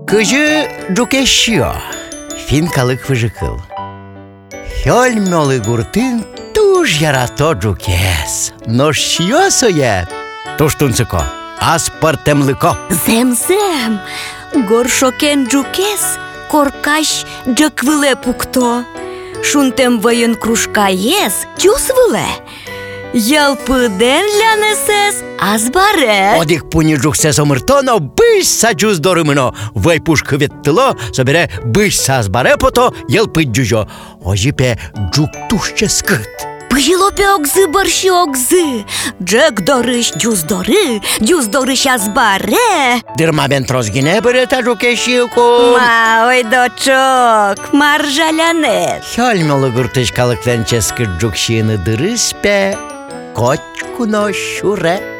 Кыжы джукешшио, финкалык выжыкыл. Хёльмёлы гуртын туж ярато джукес. Но шьё соет? Туштунцыко, аспартемлыко. Зем-зем, горшокен джукес, коркаш джаквыле пукто. Шунтем вайын кружкаес, тюсвыле. Ялпыден лянесес, азбаре. Одик пуни джуксес омыртоно, быш саджуз дорымыно. Вай пушкы веттыло, собере быш сазбаре пото, ялпы джужо. Ожипе джук тушче скыт. Пыжылопе огзы борщи огзы. Джек дорыш, дюз дорыш азбаре. Дырма бен трозгине берета джукешшиуко. Ой, дочок, маржалянес. Хёльмёлы гуртышкалык венческы джукшины дырыспе. Кочкуно шуре.